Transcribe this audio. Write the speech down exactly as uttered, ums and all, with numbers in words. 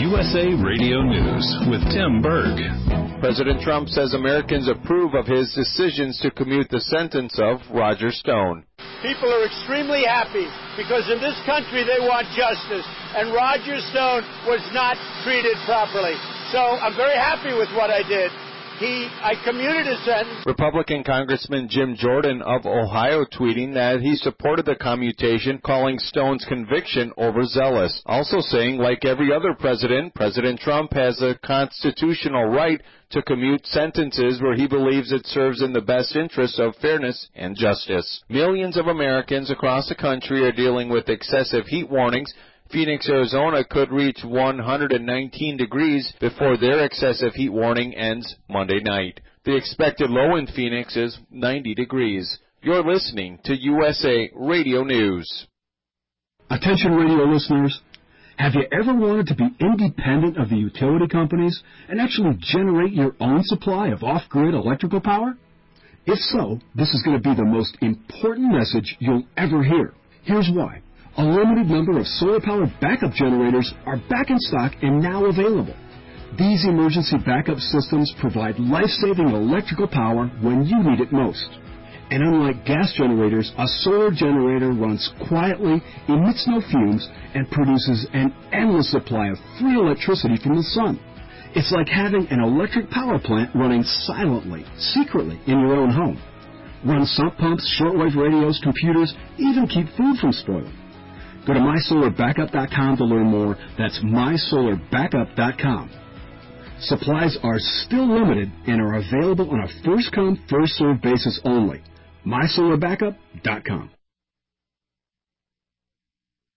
U S A Radio News with Tim Berg. President Trump says Americans approve of his decisions to commute the sentence of Roger Stone. People are extremely happy because in this country they want justice, and Roger Stone was not treated properly. So I'm very happy with what I did. He, I commuted his sentence. Republican Congressman Jim Jordan of Ohio tweeting that he supported the commutation, calling Stone's conviction overzealous. Also saying, like every other president, President Trump has a constitutional right to commute sentences where he believes it serves in the best interest of fairness and justice. Millions of Americans across the country are dealing with excessive heat warnings. Phoenix, Arizona could reach one hundred nineteen degrees before their excessive heat warning ends Monday night. The expected low in Phoenix is ninety degrees. You're listening to U S A Radio News. Attention radio listeners, have you ever wanted to be independent of the utility companies and actually generate your own supply of off-grid electrical power? If so, this is going to be the most important message you'll ever hear. Here's why. A limited number of solar-powered backup generators are back in stock and now available. These emergency backup systems provide life-saving electrical power when you need it most. And unlike gas generators, a solar generator runs quietly, emits no fumes, and produces an endless supply of free electricity from the sun. It's like having an electric power plant running silently, secretly in your own home. Run sump pumps, shortwave radios, computers, even keep food from spoiling. Go to my solar backup dot com to learn more. That's my solar backup dot com. Supplies are still limited and are available on a first-come, first-served basis only. my solar backup dot com.